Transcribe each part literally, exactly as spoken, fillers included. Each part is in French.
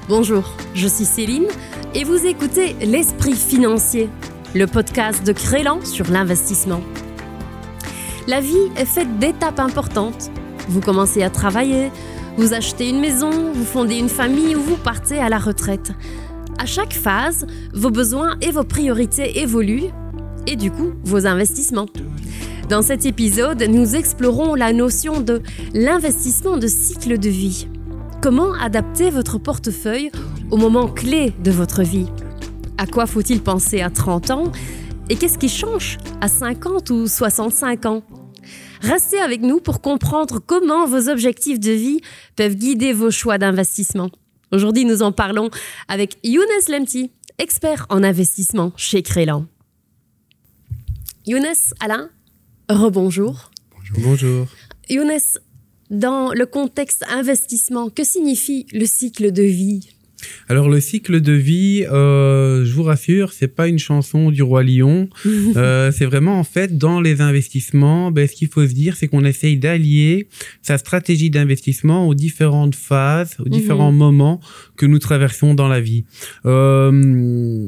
Bonjour, je suis Céline et vous écoutez L'Esprit financier, le podcast de Crélan sur l'investissement. La vie est faite d'étapes importantes. Vous commencez à travailler, vous achetez une maison, vous fondez une famille ou vous partez à la retraite. À chaque phase, vos besoins et vos priorités évoluent et du coup, vos investissements. Dans cet épisode, nous explorons la notion de l'investissement de cycle de vie. Comment adapter votre portefeuille au moment clé de votre vie? À quoi faut-il penser à trente ans? Et qu'est-ce qui change à cinquante ou soixante-cinq ans? Restez avec nous pour comprendre comment vos objectifs de vie peuvent guider vos choix d'investissement. Aujourd'hui, nous en parlons avec Younes Lemti, expert en investissement chez Crélan. Younes, Alain, rebonjour. Bonjour. Bonjour. Younes, dans le contexte investissement, que signifie le cycle de vie? Alors le cycle de vie, euh, je vous rassure, c'est pas une chanson du Roi Lion. euh, c'est vraiment en fait dans les investissements, ben, ce qu'il faut se dire, c'est qu'on essaye d'allier sa stratégie d'investissement aux différentes phases, aux différents mmh. moments que nous traversons dans la vie. Euh,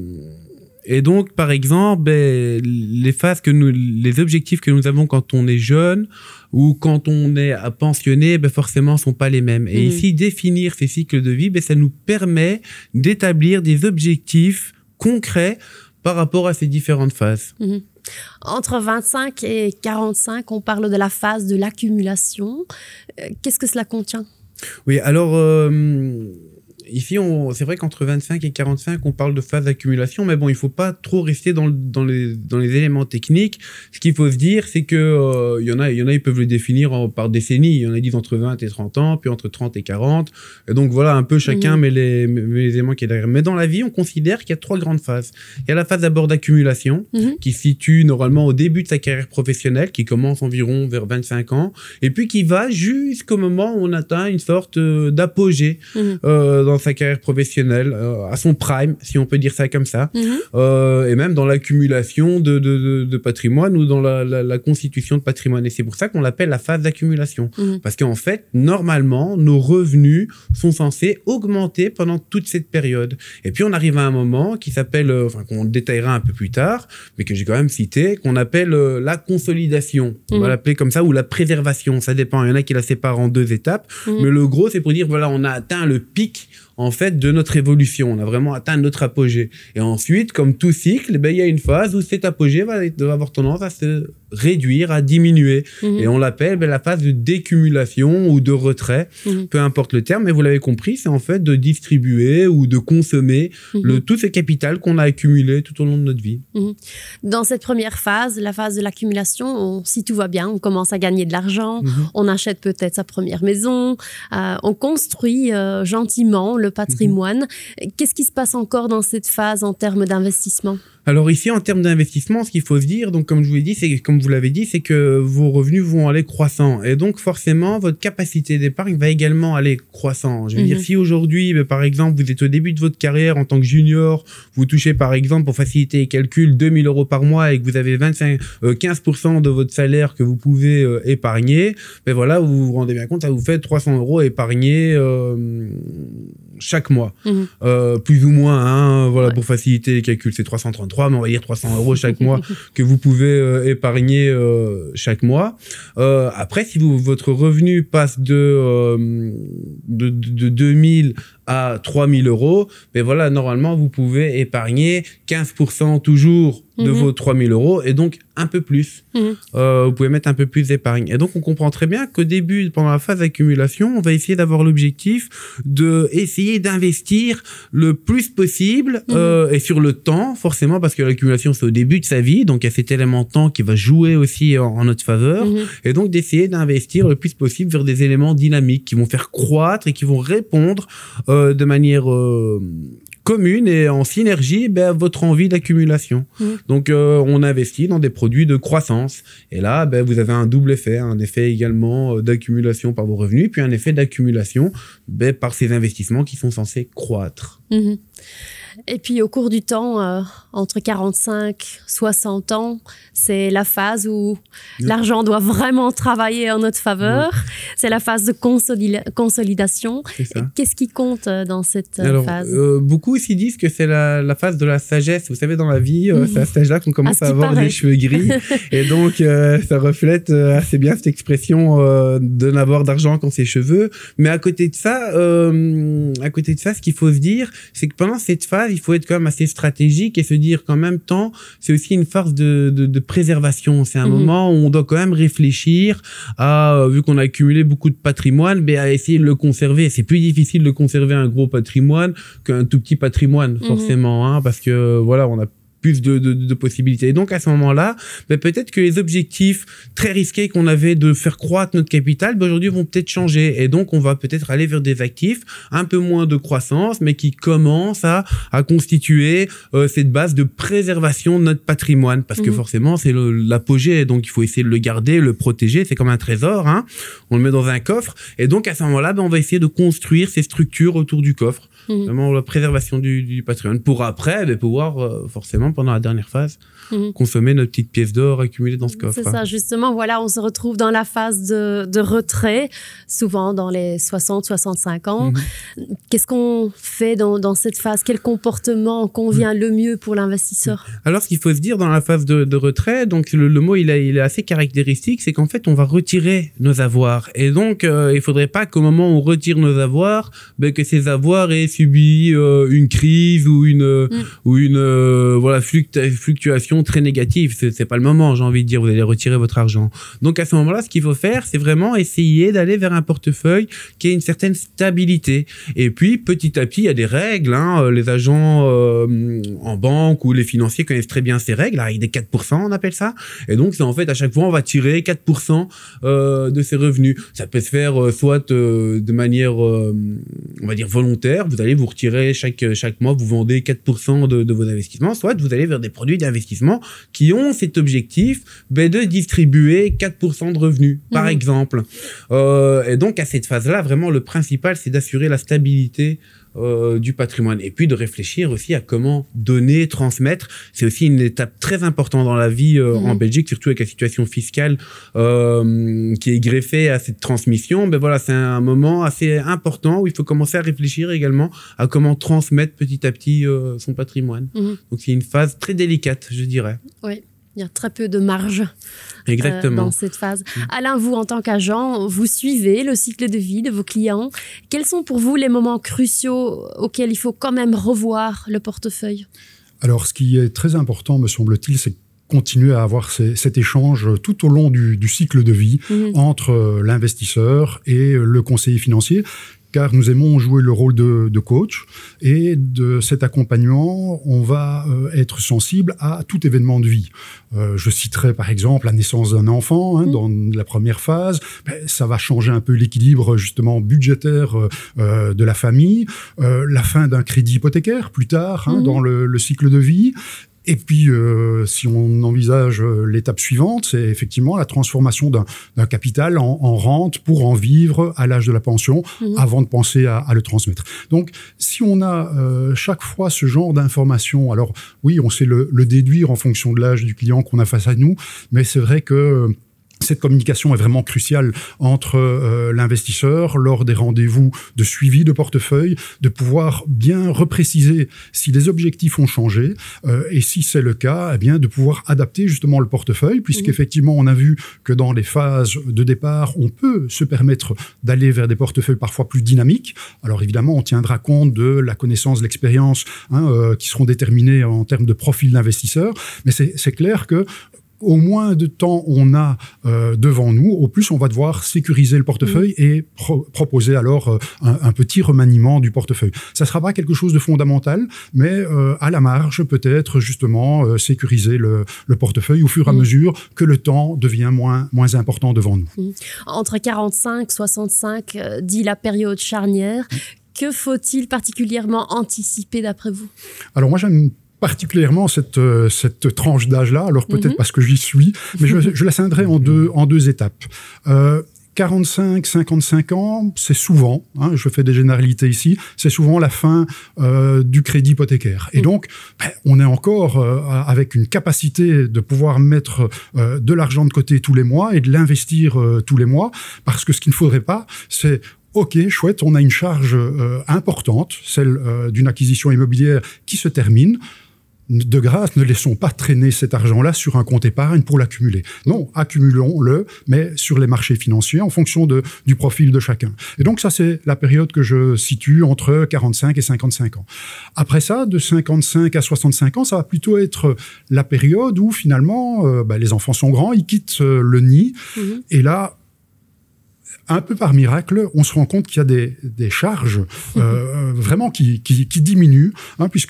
Et donc, par exemple, ben, les phases que nous, les objectifs que nous avons quand on est jeune ou quand on est pensionné, ben forcément, sont pas les mêmes. Et mmh. ici, définir ces cycles de vie, ben ça nous permet d'établir des objectifs concrets par rapport à ces différentes phases. Mmh. Entre vingt-cinq et quarante-cinq, on parle de la phase de l'accumulation. Qu'est-ce que cela contient? Oui, alors. Euh, Ici, on, c'est vrai qu'entre vingt-cinq et quarante-cinq, on parle de phase d'accumulation, mais bon, il faut pas trop rester dans, dans, les, dans les éléments techniques. Ce qu'il faut se dire, c'est que euh, y en a, y en a, ils peuvent le définir en, par décennies. Il y en a qui disent entre vingt et trente ans, puis entre trente et quarante. Et donc voilà, un peu chacun mmh. met, les, met les éléments qui est derrière. Mais dans la vie, on considère qu'il y a trois grandes phases. Il y a la phase d'abord d'accumulation, mmh. qui se situe normalement au début de sa carrière professionnelle, qui commence environ vers vingt-cinq ans, et puis qui va jusqu'au moment où on atteint une sorte euh, d'apogée mmh. euh, dans sa carrière professionnelle, euh, à son prime, si on peut dire ça comme ça, mmh. euh, et même dans l'accumulation de, de, de, de patrimoine ou dans la, la, la constitution de patrimoine. Et c'est pour ça qu'on l'appelle la phase d'accumulation. Mmh. Parce qu'en fait, normalement, nos revenus sont censés augmenter pendant toute cette période. Et puis, on arrive à un moment qui s'appelle, euh, enfin, qu'on détaillera un peu plus tard, mais que j'ai quand même cité, qu'on appelle euh, la consolidation. Mmh. On va l'appeler comme ça, ou la préservation. Ça dépend. Il y en a qui la séparent en deux étapes. Mmh. Mais le gros, c'est pour dire, voilà, on a atteint le pic en fait, de notre évolution. On a vraiment atteint notre apogée. Et ensuite, comme tout cycle, ben, il y a une phase où cet apogée va, va avoir tendance à se réduire, à diminuer. Mmh. Et on l'appelle ben, la phase de décumulation ou de retrait, mmh. peu importe le terme, mais vous l'avez compris, c'est en fait de distribuer ou de consommer mmh. le, tout ce capital qu'on a accumulé tout au long de notre vie. Mmh. Dans cette première phase, la phase de l'accumulation, on, si tout va bien, on commence à gagner de l'argent, mmh. on achète peut-être sa première maison, euh, on construit euh, gentiment le patrimoine. Mmh. Qu'est-ce qui se passe encore dans cette phase en termes d'investissement? Alors ici, en termes d'investissement, ce qu'il faut se dire, donc comme je vous l'ai dit, c'est comme vous l'avez dit, c'est que vos revenus vont aller croissant, et donc forcément votre capacité d'épargne va également aller croissant. Je veux mmh. dire, si aujourd'hui, bah, par exemple, vous êtes au début de votre carrière en tant que junior, vous touchez par exemple, pour faciliter les calculs, deux mille euros par mois et que vous avez vingt-cinq, euh, quinze pour cent de votre salaire que vous pouvez euh, épargner, ben voilà, vous vous rendez bien compte, ça vous fait trois cents euros épargnés euh, chaque mois, mmh. euh, plus ou moins, hein, voilà, ouais. pour faciliter les calculs, c'est trois cent trente-trois. Mais on va dire trois cents euros chaque mois que vous pouvez euh, épargner euh, chaque mois. Euh, après, si vous, votre revenu passe de, euh, de, de, de deux mille à trois mille euros, ben voilà, normalement, vous pouvez épargner quinze pour cent toujours de mmh. vos trois mille euros et donc un peu plus. Mmh. Euh, vous pouvez mettre un peu plus d'épargne. Et donc, on comprend très bien qu'au début, pendant la phase d'accumulation, on va essayer d'avoir l'objectif de essayer d'investir le plus possible mmh. euh, et sur le temps, forcément, parce que l'accumulation, c'est au début de sa vie, donc il y a cet élément temps qui va jouer aussi en, en notre faveur. Mmh. Et donc, d'essayer d'investir le plus possible vers des éléments dynamiques qui vont faire croître et qui vont répondre euh, de manière euh, commune et en synergie ben, à votre envie d'accumulation. Mmh. Donc, euh, on investit dans des produits de croissance. Et là, ben, vous avez un double effet, un effet également d'accumulation par vos revenus, puis un effet d'accumulation ben, par ces investissements qui sont censés croître. Mmh. Et puis au cours du temps, euh, entre quarante-cinq et soixante ans, c'est la phase où oui. l'argent doit vraiment travailler en notre faveur. Oui. C'est la phase de consolida- consolidation. Qu'est-ce qui compte dans cette Alors, phase euh, beaucoup ici disent que c'est la, la phase de la sagesse. Vous savez, dans la vie, euh, mmh. c'est à ce âge-là qu'on commence à, à avoir paraît. les cheveux gris. Et donc, euh, ça reflète euh, assez bien cette expression euh, de n'avoir d'argent qu'en ses cheveux. Mais à côté de ça, euh, à côté de ça, ce qu'il faut se dire, c'est que pendant cette phase, il faut être quand même assez stratégique et se dire qu'en même temps, c'est aussi une phase de, de, de préservation. C'est un mmh. moment où on doit quand même réfléchir à, vu qu'on a accumulé beaucoup de patrimoine, ben à essayer de le conserver. C'est plus difficile de conserver un gros patrimoine qu'un tout petit patrimoine, mmh. forcément, hein, parce que voilà, on a plus de, de, de possibilités. Et donc, à ce moment-là, ben, peut-être que les objectifs très risqués qu'on avait de faire croître notre capital, ben, aujourd'hui, vont peut-être changer. Et donc, on va peut-être aller vers des actifs un peu moins de croissance, mais qui commencent à, à constituer euh, cette base de préservation de notre patrimoine. Parce mmh. que forcément, c'est le, l'apogée. Donc, il faut essayer de le garder, le protéger. C'est comme un trésor, hein. On le met dans un coffre. Et donc, à ce moment-là, ben, on va essayer de construire ces structures autour du coffre. Mmh. Vraiment, la préservation du, du patrimoine. Pour après, ben, pouvoir, euh, forcément, pendant la dernière phase, mmh. consommer notre petite pièce d'or accumulée dans ce coffre. C'est ça, justement. Voilà, on se retrouve dans la phase de, de retrait, souvent dans les soixante, soixante-cinq ans. Mmh. Qu'est-ce qu'on fait dans, dans cette phase? Quel comportement convient mmh. le mieux pour l'investisseur? Alors, ce qu'il faut se dire dans la phase de, de retrait, donc le, le mot il, a, il est assez caractéristique, c'est qu'en fait, on va retirer nos avoirs. Et donc, euh, il ne faudrait pas qu'au moment où on retire nos avoirs, ben, que ces avoirs aient subi euh, une crise ou une, mmh. ou une euh, voilà, fluctuation très négative. C'est, c'est pas le moment, j'ai envie de dire, vous allez retirer votre argent. Donc à ce moment-là, ce qu'il faut faire, c'est vraiment essayer d'aller vers un portefeuille qui ait une certaine stabilité. Et puis, petit à petit, il y a des règles, hein. Les agents euh, en banque ou les financiers connaissent très bien ces règles, avec des quatre pour cent, on appelle ça. Et donc, c'est en fait, à chaque fois, on va tirer quatre pour cent euh, de ses revenus. Ça peut se faire euh, soit euh, de manière, euh, on va dire, volontaire. Vous allez vous retirer chaque, chaque mois, vous vendez quatre pour cent de, de vos investissements, soit vous allez vers des produits d'investissement qui ont cet objectif ben, de distribuer quatre pour cent de revenus, par mmh. exemple. Euh, et donc, à cette phase-là, vraiment, le principal, c'est d'assurer la stabilité euh, du patrimoine. Et puis, de réfléchir aussi à comment donner, transmettre. C'est aussi une étape très importante dans la vie euh, mmh. en Belgique, surtout avec la situation fiscale euh, qui est greffée à cette transmission. Ben voilà, c'est un moment assez important où il faut commencer à réfléchir également à comment transmettre petit à petit euh, son patrimoine. Mmh. Donc, c'est une phase très délicate, je dirais. Oui. Il y a très peu de marge Exactement. Euh, dans cette phase. Mmh. Alain, vous, en tant qu'agent, vous suivez le cycle de vie de vos clients. Quels sont pour vous les moments cruciaux auxquels il faut quand même revoir le portefeuille? Alors, ce qui est très important, me semble-t-il, c'est continuer à avoir ces, cet échange tout au long du, du cycle de vie mmh. entre l'investisseur et le conseiller financier, car nous aimons jouer le rôle de, de coach, et de cet accompagnement, on va euh, être sensible à tout événement de vie. Euh, je citerai par exemple la naissance d'un enfant, hein, mmh. dans la première phase, ben, ça va changer un peu l'équilibre justement budgétaire euh, de la famille, euh, la fin d'un crédit hypothécaire plus tard, hein, mmh. dans le, le cycle de vie. Et puis, euh, si on envisage l'étape suivante, c'est effectivement la transformation d'un, d'un capital en, en rente pour en vivre à l'âge de la pension, mmh. avant de penser à, à le transmettre. Donc, si on a euh, chaque fois ce genre d'informations, alors oui, on sait le, le déduire en fonction de l'âge du client qu'on a face à nous, mais c'est vrai que cette communication est vraiment cruciale entre euh, l'investisseur lors des rendez-vous de suivi de portefeuille, de pouvoir bien repréciser si les objectifs ont changé euh, et si c'est le cas, eh bien de pouvoir adapter justement le portefeuille, puisqu'effectivement on a vu que dans les phases de départ, on peut se permettre d'aller vers des portefeuilles parfois plus dynamiques. Alors évidemment, on tiendra compte de la connaissance, de l'expérience, hein, euh, qui seront déterminées en termes de profil d'investisseur, mais c'est, c'est clair que au moins de temps on a euh, devant nous, au plus on va devoir sécuriser le portefeuille mmh. et pro- proposer alors euh, un, un petit remaniement du portefeuille. Ça ne sera pas quelque chose de fondamental, mais euh, à la marge peut-être justement euh, sécuriser le, le portefeuille au fur et à mmh. mesure que le temps devient moins, moins important devant nous. Mmh. Entre quarante-cinq et soixante-cinq, euh, dit la période charnière, mmh. que faut-il particulièrement anticiper d'après vous? Alors moi j'aime particulièrement cette, euh, cette tranche d'âge-là, alors peut-être mm-hmm. parce que j'y suis, mais je, je la scinderai en deux, en deux étapes. Euh, quarante-cinq, cinquante-cinq ans, c'est souvent, hein, je fais des généralités ici, c'est souvent la fin euh, du crédit hypothécaire. Et donc, ben, on est encore euh, avec une capacité de pouvoir mettre euh, de l'argent de côté tous les mois et de l'investir euh, tous les mois, parce que ce qu'il ne faudrait pas, c'est OK, chouette, on a une charge euh, importante, celle euh, d'une acquisition immobilière qui se termine. De grâce, ne laissons pas traîner cet argent-là sur un compte épargne pour l'accumuler. Non, accumulons-le, mais sur les marchés financiers en fonction de, du profil de chacun. Et donc ça, c'est la période que je situe entre quarante-cinq et cinquante-cinq ans. Après ça, de cinquante-cinq à soixante-cinq ans, ça va plutôt être la période où finalement, euh, bah, les enfants sont grands, ils quittent euh, le nid, mmh. et là, un peu par miracle, on se rend compte qu'il y a des, des charges euh, vraiment qui, qui, qui diminuent, hein, puisque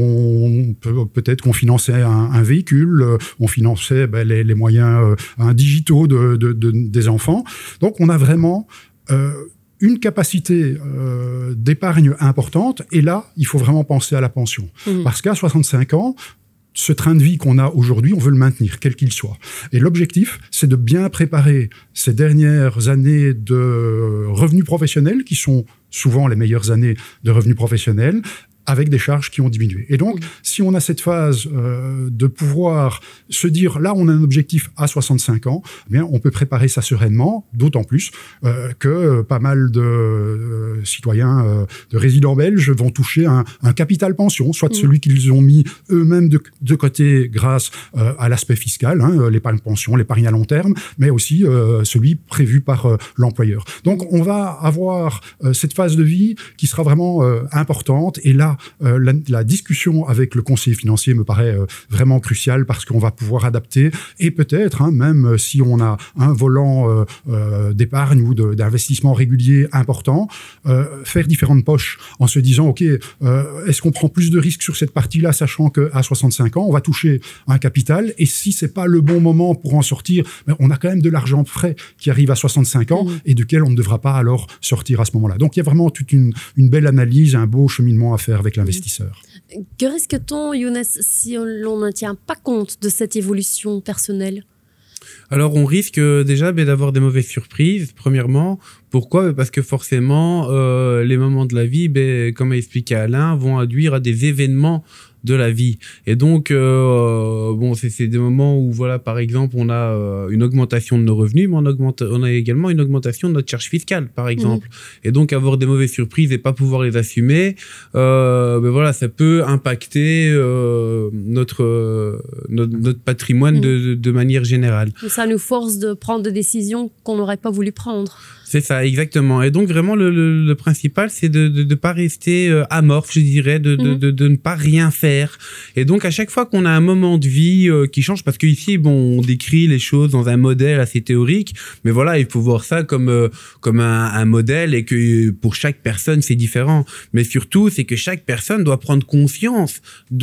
on peut peut-être qu'on finançait un, un véhicule, on finançait ben, les, les moyens euh, digitaux de, de, de, des enfants. Donc, on a vraiment euh, une capacité euh, d'épargne importante. Et là, il faut vraiment penser à la pension, mmh. parce qu'à soixante-cinq ans, ce train de vie qu'on a aujourd'hui, on veut le maintenir, quel qu'il soit. Et l'objectif, c'est de bien préparer ces dernières années de revenus professionnels, qui sont souvent les meilleures années de revenus professionnels, avec des charges qui ont diminué. Et donc, si on a cette phase euh, de pouvoir se dire, là, on a un objectif à soixante-cinq ans, eh bien, on peut préparer ça sereinement, d'autant plus euh, que pas mal de euh, citoyens, euh, de résidents belges vont toucher un, un capital pension, soit mmh. celui qu'ils ont mis eux-mêmes de, de côté grâce euh, à l'aspect fiscal, hein, l'épargne pension, l'épargne à long terme, mais aussi euh, celui prévu par euh, l'employeur. Donc, on va avoir euh, cette phase de vie qui sera vraiment euh, importante, et là, Euh, la, la discussion avec le conseiller financier me paraît euh, vraiment cruciale, parce qu'on va pouvoir adapter, et peut-être, hein, même si on a un volant euh, euh, d'épargne ou de, d'investissement régulier important, euh, faire différentes poches en se disant, OK, euh, est-ce qu'on prend plus de risques sur cette partie-là, sachant qu'à soixante-cinq ans, on va toucher un capital, et si c'est pas le bon moment pour en sortir, ben, on a quand même de l'argent frais qui arrive à soixante-cinq ans, mmh. et duquel on ne devra pas alors sortir à ce moment-là. Donc, il y a vraiment toute une, une belle analyse, un beau cheminement à faire avec l'investisseur. Que risque-t-on, Younes, si l'on ne tient pas compte de cette évolution personnelle ? Alors, on risque déjà ben, d'avoir des mauvaises surprises, premièrement. Pourquoi ? Parce que forcément, euh, les moments de la vie, ben, comme a expliqué Alain, vont induire à des événements de la vie. Et donc, euh, bon, c'est, c'est des moments où, voilà, par exemple, on a euh, une augmentation de nos revenus, mais on, augmente, on a également une augmentation de notre charge fiscale, par exemple. Mmh. Et donc, avoir des mauvaises surprises et pas pouvoir les assumer, euh, ben voilà, ça peut impacter euh, notre, euh, notre, notre patrimoine mmh. de, de, de manière générale. Et ça nous force de prendre des décisions qu'on n'aurait pas voulu prendre. C'est ça, exactement. Et donc, vraiment, le, le, le principal, c'est de ne de, de pas rester euh, amorphe, je dirais, de, de, mmh. de, de ne pas rien faire. Et donc, à chaque fois qu'on a un moment de vie euh, qui change, parce qu'ici, bon, on décrit les choses dans un modèle assez théorique, mais voilà, il faut voir ça comme, euh, comme un, un modèle, et que pour chaque personne, c'est différent. Mais surtout, c'est que chaque personne doit prendre conscience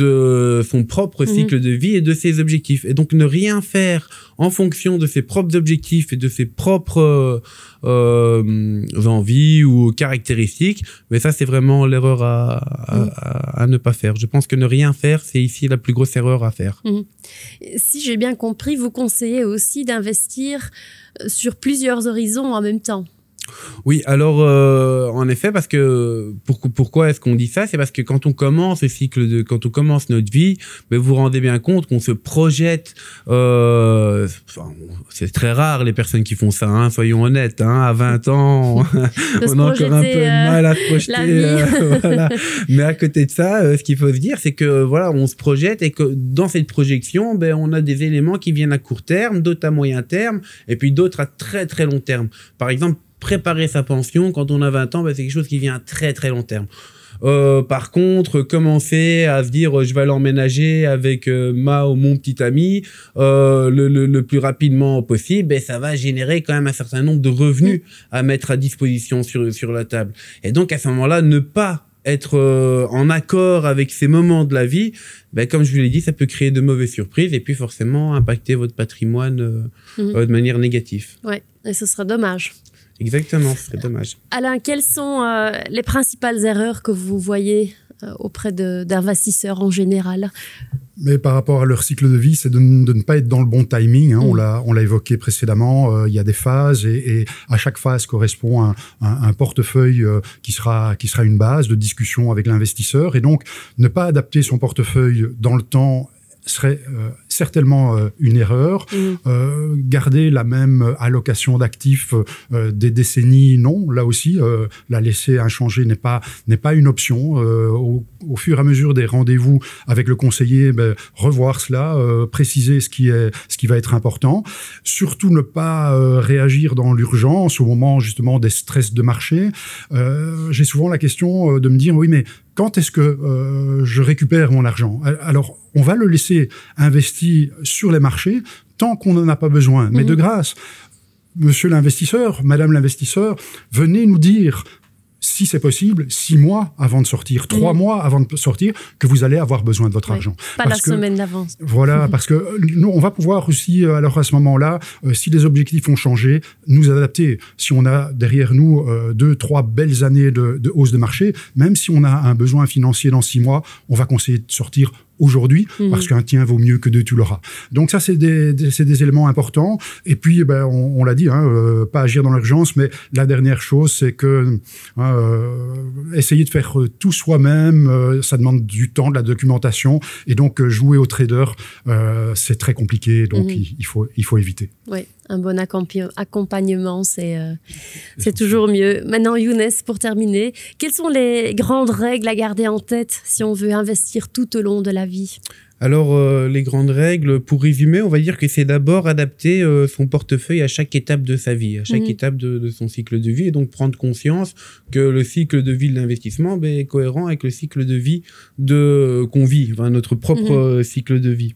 de son propre mmh. cycle de vie et de ses objectifs. Et donc, ne rien faire en fonction de ses propres objectifs et de ses propres euh, envies ou caractéristiques, mais ça, c'est vraiment l'erreur à, à, mmh. à, à ne pas faire. Je pense que ne rien faire, c'est ici la plus grosse erreur à faire. Mmh. Si j'ai bien compris, vous conseillez aussi d'investir sur plusieurs horizons en même temps. Oui, alors euh, en effet, parce que pour, pourquoi est-ce qu'on dit ça ? C'est parce que quand on commence le cycle de, quand on commence notre vie, ben vous vous rendez bien compte qu'on se projette. Euh, enfin, c'est très rare les personnes qui font ça, hein, soyons honnêtes. Hein, à vingt ans, on a encore un peu de mal à se projeter. Euh, voilà. Mais à côté de ça, euh, ce qu'il faut se dire, c'est que voilà, on se projette, et que dans cette projection, ben on a des éléments qui viennent à court terme, d'autres à moyen terme, et puis d'autres à très très long terme. Par exemple, préparer sa pension quand on a vingt ans, ben c'est quelque chose qui vient à très très long terme. Euh, par contre, commencer à se dire je vais aller emménager avec euh, ma ou mon petit ami euh, le, le, le plus rapidement possible, ben ça va générer quand même un certain nombre de revenus à mettre à disposition sur, sur la table. Et donc à ce moment-là, ne pas être euh, en accord avec ces moments de la vie, ben, comme je vous l'ai dit, ça peut créer de mauvaises surprises et puis forcément impacter votre patrimoine euh, mmh. euh, de manière négative. Ouais, et ce serait dommage. Exactement, ce serait dommage. Alain, quelles sont euh, les principales erreurs que vous voyez euh, auprès de, d'investisseurs en général? Mais par rapport à leur cycle de vie, c'est de, de ne pas être dans le bon timing. Hein. Mmh. On l'a, on l'a évoqué précédemment. Euh, il y a des phases et, et à chaque phase correspond un, un, un portefeuille euh, qui sera qui sera une base de discussion avec l'investisseur. Et donc, ne pas adapter son portefeuille dans le temps serait euh, certainement euh, une erreur. Mmh. Euh, garder la même allocation d'actifs euh, des décennies, non. Là aussi, euh, la laisser inchangée n'est pas n'est pas une option. Euh, au, au fur et à mesure des rendez-vous avec le conseiller, ben, revoir cela, euh, préciser ce qui est ce qui va être important. Surtout ne pas euh, réagir dans l'urgence au moment justement des stress de marché. Euh, j'ai souvent la question de me dire oui, mais quand est-ce que euh, je récupère mon argent? Alors, on va le laisser investir sur les marchés tant qu'on n'en a pas besoin. Mmh. Mais de grâce, monsieur l'investisseur, madame l'investisseur, venez nous dire, si c'est possible, six mois avant de sortir, trois mmh. mois avant de sortir, que vous allez avoir besoin de votre oui, argent. Pas parce la que, semaine d'avance. Voilà, parce que nous, on va pouvoir aussi, alors à ce moment-là, euh, si les objectifs ont changé, nous adapter. Si on a derrière nous euh, deux, trois belles années de, de hausse de marché, même si on a un besoin financier dans six mois, on va conseiller de sortir aujourd'hui, mmh. parce qu'un tien vaut mieux que deux, tu l'auras. Donc ça, c'est des, des, c'est des éléments importants. Et puis, ben, on, on l'a dit, hein, euh, pas agir dans l'urgence, mais la dernière chose, c'est que euh, essayer de faire tout soi-même, euh, ça demande du temps, de la documentation, et donc euh, jouer au trader, euh, c'est très compliqué, donc mmh. il, il, faut, il faut éviter. Oui, un bon accompagnement, c'est, euh, c'est toujours mieux. Maintenant, Younes, pour terminer, quelles sont les grandes règles à garder en tête si on veut investir tout au long de la vie? Alors, euh, les grandes règles, pour résumer, on va dire que c'est d'abord adapter euh, son portefeuille à chaque étape de sa vie, à chaque mmh. étape de, de son cycle de vie, et donc prendre conscience que le cycle de vie de l'investissement ben, est cohérent avec le cycle de vie de, qu'on vit, enfin, notre propre mmh. euh, cycle de vie.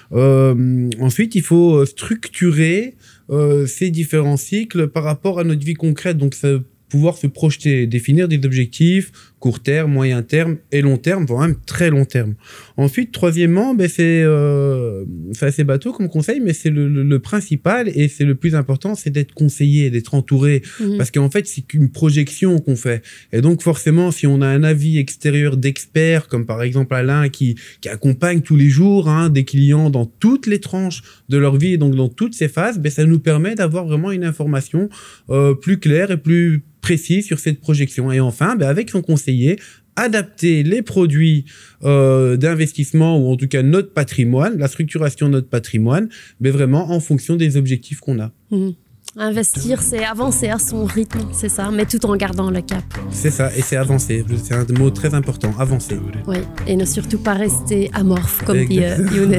Euh, ensuite, il faut structurer euh, ces différents cycles par rapport à notre vie concrète, donc ça pouvoir se projeter, définir des objectifs court terme, moyen terme et long terme, voire même très long terme. Ensuite, troisièmement, ben c'est, euh, c'est assez bateau comme conseil, mais c'est le, le, le principal et c'est le plus important, c'est d'être conseillé, d'être entouré. Mmh. Parce qu'en fait, c'est qu'une projection qu'on fait. Et donc, forcément, si on a un avis extérieur d'experts, comme par exemple Alain, qui, qui accompagne tous les jours hein, des clients dans toutes les tranches de leur vie et donc dans toutes ces phases, ben ça nous permet d'avoir vraiment une information euh, plus claire et plus précis sur cette projection. Et enfin, ben avec son conseiller, adapter les produits euh, d'investissement ou en tout cas notre patrimoine, la structuration de notre patrimoine, mais vraiment en fonction des objectifs qu'on a. Mmh. Investir, c'est avancer à son rythme, c'est ça, mais tout en gardant le cap. C'est ça, et c'est avancer. C'est un mot très important, avancer. Oui, et ne surtout pas rester amorphe, comme dit euh, Younes.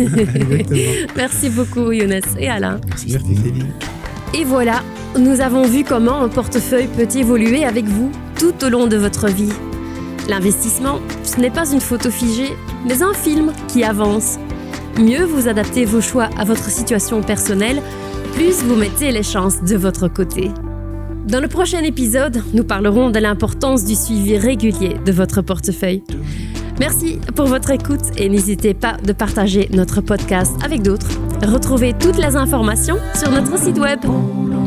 Merci beaucoup, Younes et Alain. Merci, Merci Céline. Et voilà, nous avons vu comment un portefeuille peut évoluer avec vous tout au long de votre vie. L'investissement, ce n'est pas une photo figée, mais un film qui avance. Mieux vous adaptez vos choix à votre situation personnelle, plus vous mettez les chances de votre côté. Dans le prochain épisode, nous parlerons de l'importance du suivi régulier de votre portefeuille. Merci pour votre écoute et n'hésitez pas de partager notre podcast avec d'autres. Retrouvez toutes les informations sur notre site web.